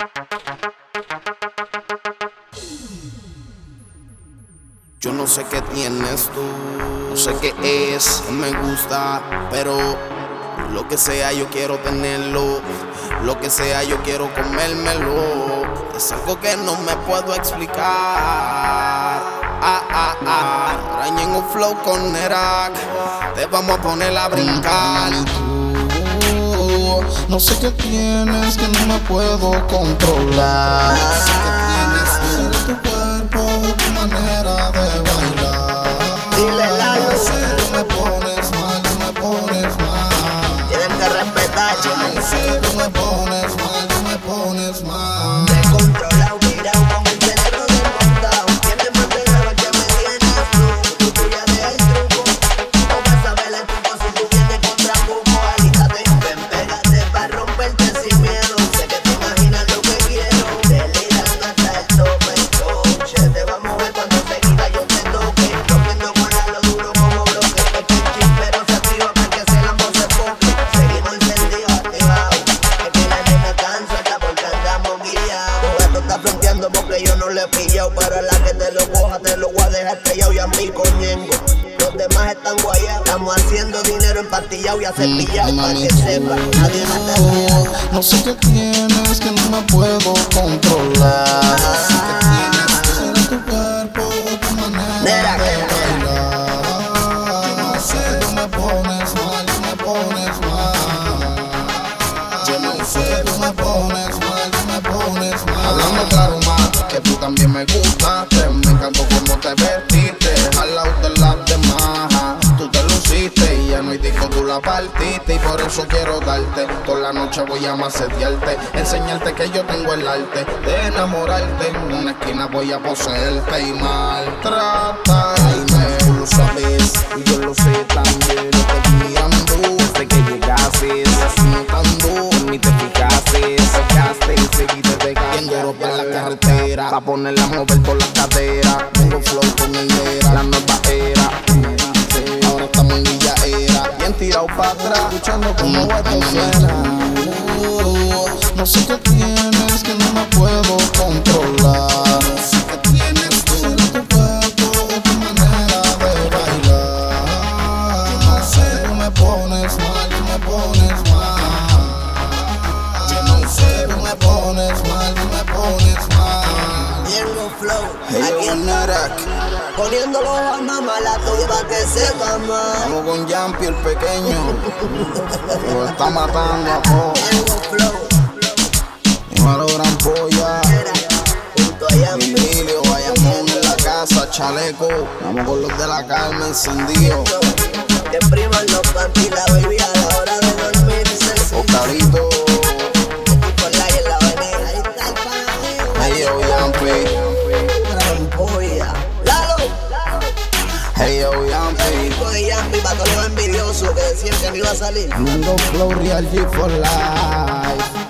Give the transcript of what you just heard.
Yo no sé qué tienes tú, no sé qué es, que me gusta, pero lo que sea yo quiero tenerlo, lo que sea yo quiero comérmelo. Es algo que no me puedo explicar. Ahora en un flow con Nerak, te vamos a poner a brincar. No sé qué tienes que no me puedo controlar. No sé qué tienes, solo tu cuerpo, tu manera de bailar. Dile Lalo, Tú me pones mal, tú me pones mal. tienen que respetar, No sé, tú me pones mal, tú me pones mal. descontrolado, mirado con el cerebro desmontado. Tienes más de lo que me tienes tú. Tú ya dejas el truco, no vas a ver el truco si tú vienes contra Buco. Alístate, ven, pégate pa' romperte sin miedo. Sé que te imaginas lo que quiero. Delirando hasta el tope, coche. Te va a mover cuando seguida yo te toque. Rompiendo con lo duro como bloque. Este chispero se activa para que ese lambo se foque. Seguimos encendidos, activados. Es que la nena cansa hasta porque andamos guiados. Esto está fronteando porque yo no le he pillado. Pero a la que te lo coja te lo voy a dejar pillado y a mí coñengo. Los demás están guayados. Estamos haciendo dinero empastillado y a cepillado para que sepa. Nadie nos está. No sé qué tienes que no me puedo controlar. No sé qué tienes, solo tu cuerpo, tu manera de bailar. Yo no sé, tú me pones mal, tú me pones mal. Yo no sé, tú me pones mal, tú me pones mal. Hablando claro más, que tú también me gustaste. Me encantó cómo te vestiste, al lado de las demás. Tú te luciste y ya no hay disco, tú la partiste. Y por eso quiero darte, toda la noche voy a masediarte. Enseñarte que yo tengo el arte de enamorarte. En una esquina voy a poseerte y maltratarme. Tú lo sabes y yo lo sé también. Yo te mirando desde que llegaste, apuntando, ni te fijaste. Sacaste y seguiste bien duro para la carretera, pa' ponerla a mover por la cadera. Tengo flow con el Nera, la nueva era. Ahora estamos en Villa Era, bien tirado para atrás, escuchando como esto suena. No sé qué tienes que no me puedo controlar. No sé qué tienes tú, solo tu cuerpo, tu manera de bailar. Yo no sé, tú me pones mal, tú me pones mal. Yo no sé, tú me pones mal, tú me pones mal. Diego Flow, Hey, aquí yo, está. Nerak, Poniéndolo a mamá la tuya para que sepa más. vamos con Yampi el pequeño, que lo está matando a todos. Diego Flow, Dímelo, gran polla. era junto a Yampi. Emilio, Bayamón en la casa, chaleco. Vamos con los de la calma encendido. Que priman los panty la baby a la hora de dormirse. Oscarito, Por la y en la avenida. Ahí está el panadero. hey yo, Yampi. Gran polla. Lalo. Hey yo, Yampi. Hijo de Yampi para todos los envidiosos que decían que no iba a salir. Mundo Flow Real G for Life.